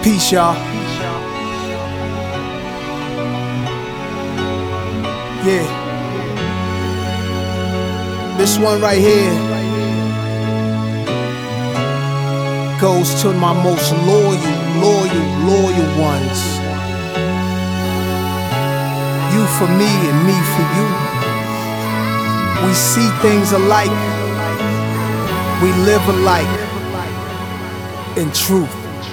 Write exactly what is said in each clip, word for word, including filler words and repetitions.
Peace, y'all. Yeah. This one right here goes to my most loyal, loyal, loyal ones. You for me and me for you. We see things alike. We live alike. In truth.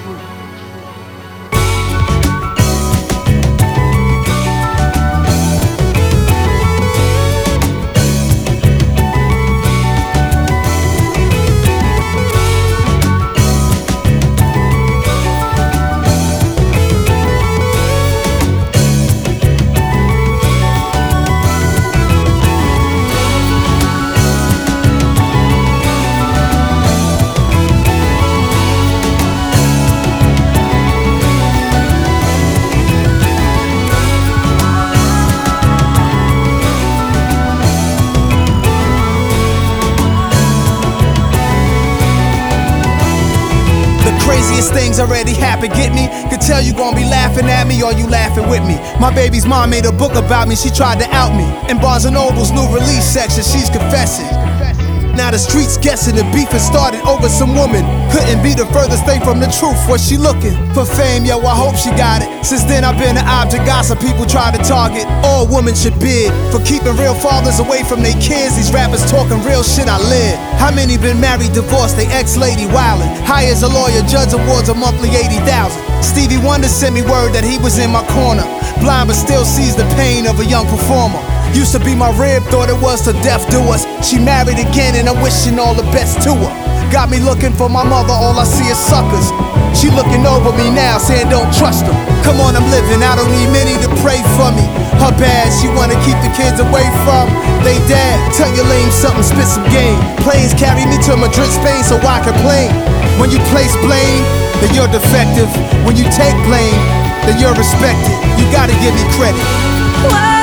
Craziest things already happened, get me? Could tell you gon' be laughing at me or you laughing with me. My baby's mom made a book about me, she tried to out me. In Barnes and Noble's new release section, she's confessing. Now the streets guessing the beef has started over some woman. Couldn't be the furthest thing from the truth. Was she looking for fame? Yo, I hope she got it. Since then I've been an object gossip people try to target. All women should bid for keeping real fathers away from their kids. These rappers talking real shit, I live. How many been married, divorced, they ex-lady wildin'? Hires a lawyer, judge awards a monthly eighty thousand. Stevie Wonder sent me word that he was in my corner. Blind but still sees the pain of a young performer. Used to be my rib, thought it was to death do us. She married again and I'm wishing all the best to her. Got me looking for my mother, all I see is suckers. She looking over me now, saying don't trust them. Come on, I'm living, I don't need many to pray for me. Her bad, she wanna keep the kids away from they dad. Tell your lame something, spit some game. Planes carry me to Madrid, Spain, so I complain. When you place blame, then you're defective. When you take blame, then you're respected. You gotta give me credit. Whoa.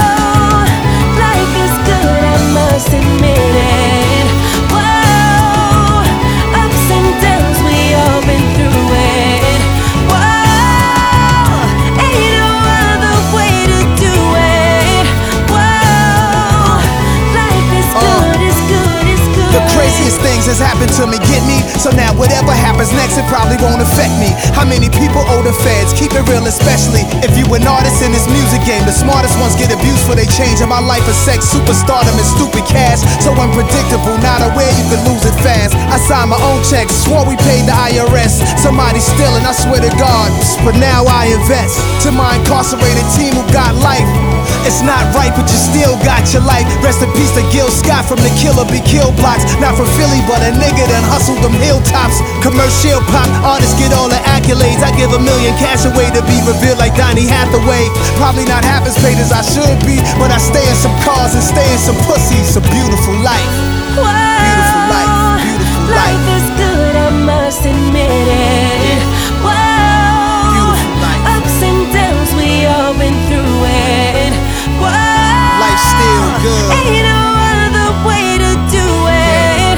Must admit it. Whoa, ups and downs, we all been through it. Whoa, ain't no other way to do it. Whoa, life is good, it's good, it's good. The craziest things has happened to me, get me? So now whatever happens next, it probably won't affect me. How many people owe the feds? Keep it real, especially if you an artist in this music game. The smartest ones get abused for they change. And my life is sex, superstardom, and stupid cash. So unpredictable, not aware you can lose it fast. I signed my own checks, swore we paid the I R S. Somebody stealing, I swear to God, but now I invest. To my incarcerated team who got life, it's not right, but you still got your life. Rest in peace to Gil Scott from the Killer Be Kill blocks. Not from Philly, but a nigga that hustled them hilltops. Commercial pop, artists get all the accolades. I give a million cash away to be revealed like Donny Hathaway. Probably not half as paid as I should be, but I stay in some cars and stay in some pussy. It's a beautiful life. Whoa, beautiful life, beautiful life. Life is good, I must admit it. Whoa, beautiful life. Ups and downs, we all been through it. Whoa, life's still good. Ain't no other way to do it.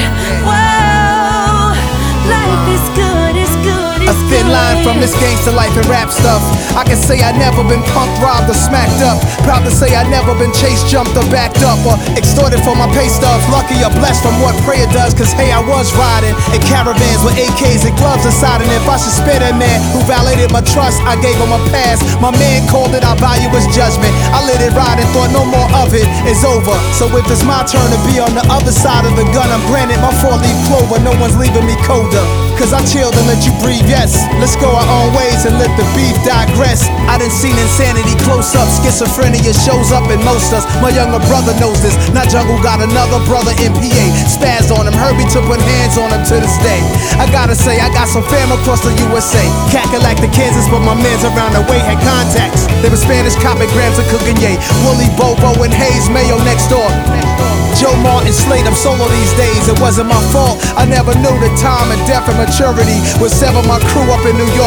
Whoa, life is good, it's good, it's A thin good. line from this gangster life and rap stuff. I can say I never been punked, robbed, or smacked up. Proud to say I never been chased, jumped, or backed up, or extorted for my pay stuff. Lucky or blessed from what prayer does, cause hey, I was riding in caravans with A Ks and gloves inside. And if I should spare that man who violated my trust, I gave him a pass. My man called it, I value his judgment. I let it ride and thought no more of it is over. So if it's my turn to be on the other side of the gun, I'm granted my four-leaf clover, no one's leaving me colder. Cause I chilled and let you breathe, yes. Let's go our own ways and let the beef digress. I done seen insanity close up. Schizophrenia shows up in most us. My younger brother knows this. Now Jungle got another brother in P A. Spazzed on him, Herbie to put hands on him to this day. I gotta say, I got some fam across the U S A. Cackalack to Kansas, but my mans around the way had contacts. They were Spanish copping grams of cooking, yay. Wooly Bobo and Hayes Mayo next door. Joe Martin Slade, I'm solo these days. It wasn't my fault. I never knew the time and depth and maturity would sever my crew up in New York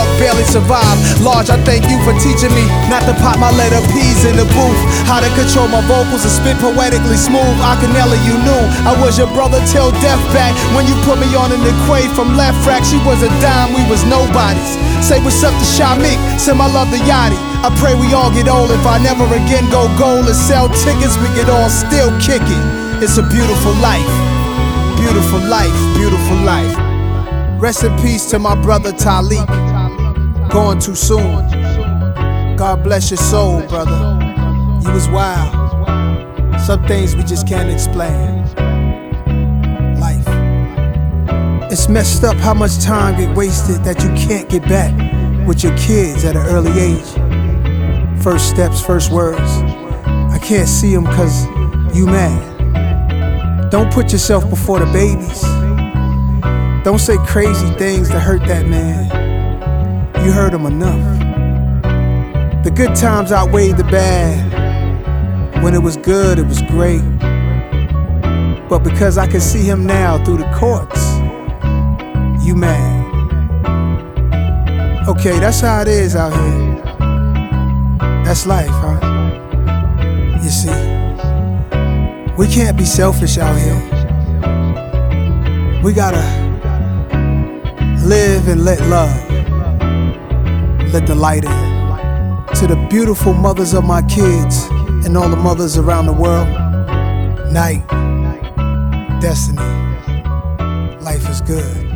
barely survive. Large, I thank you for teaching me not to pop my letter P's in the booth. How to control my vocals and spit poetically smooth. Akinela, you knew I was your brother till death back. When you put me on an equate from left rack, she was a dime, we was nobodies. Say what's up to Shamik, send my love to Yachty. I pray we all get old. If I never again go gold and sell tickets, we could all still kick it. It's a beautiful life, beautiful life, beautiful life. Rest in peace to my brother Talik, going too soon. God bless your soul, brother. You was wild. Some things we just can't explain. Life. It's messed up how much time get wasted that you can't get back with your kids at an early age. First steps, first words. I can't see them cause you mad. Don't put yourself before the babies. Don't say crazy things to hurt that man. You hurt him enough. The good times outweighed the bad. When it was good, it was great. But because I can see him now through the courts, you mad. Okay, that's how it is out here. That's life, huh? You see, we can't be selfish out here. We gotta live and let love, let the light in. To the beautiful mothers of my kids and all the mothers around the world, night, destiny, life is good.